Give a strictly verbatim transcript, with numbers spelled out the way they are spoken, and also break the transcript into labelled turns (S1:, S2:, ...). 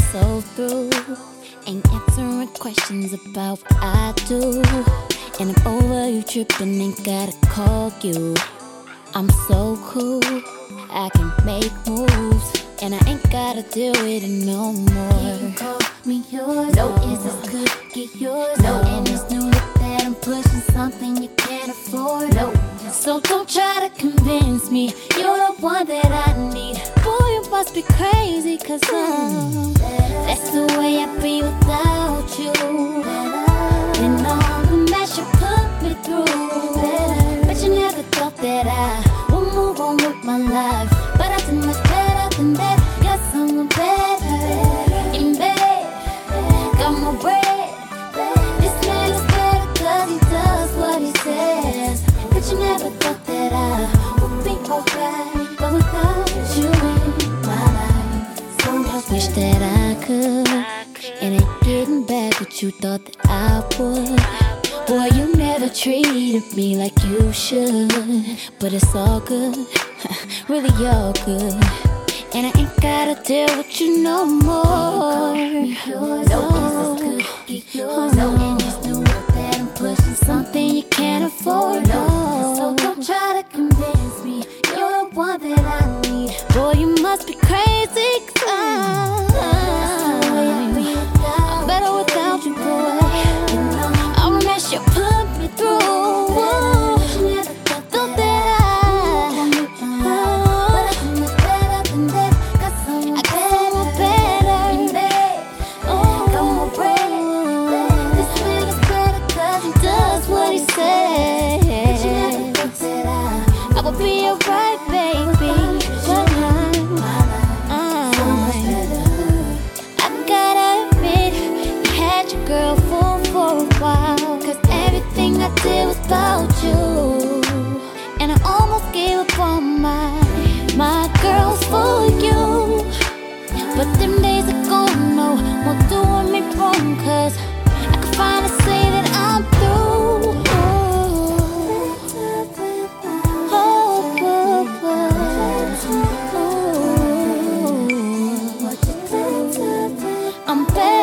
S1: so through. Ain't answering questions about what I do. And I'm over you tripping, ain't gotta call you. I'm so cool, I can make moves. And I ain't gotta deal with it no more.
S2: You call me yours. No, is this cookie yours? No, and this new look that I'm pushing something you can't afford. No,
S1: so don't try to convince me you're the one that I need. Boy, you must be crazy, cause I'm that's the way I be without you. And all the mess you put me through, but you never thought that I would move on with my life. But I did much better than that. Got someone better in bed, got more bread. This man is better cause he does what he says. But you never thought that I would be alright. But without you in my life, so I wish that I could. And ain't getting back what you thought that I would. Boy, you never treated me like you should. But it's all good, really all good. And I ain't gotta deal with you no more.
S2: yours. No, is this cookie yours? No, and this new look that I'm pushing
S1: Something you can't afford,
S2: no. So
S1: no.
S2: don't try to convince me you're the one that I need.
S1: Boy, you must be crazy, cause I'm, I'm better without you, boy. All the mess you put me through. Thought that I, I got someone better. Oh, does what he says. I will be alright, baby. But I'm, I gotta admit, you had your girl fooled for a while. Cause everything I did was about you. And I almost gave up on my, my girls for you. But them days are gone, no more doing me wrong. Cause I can finally say that I'm through. Oh, oh, oh, oh. I'm better.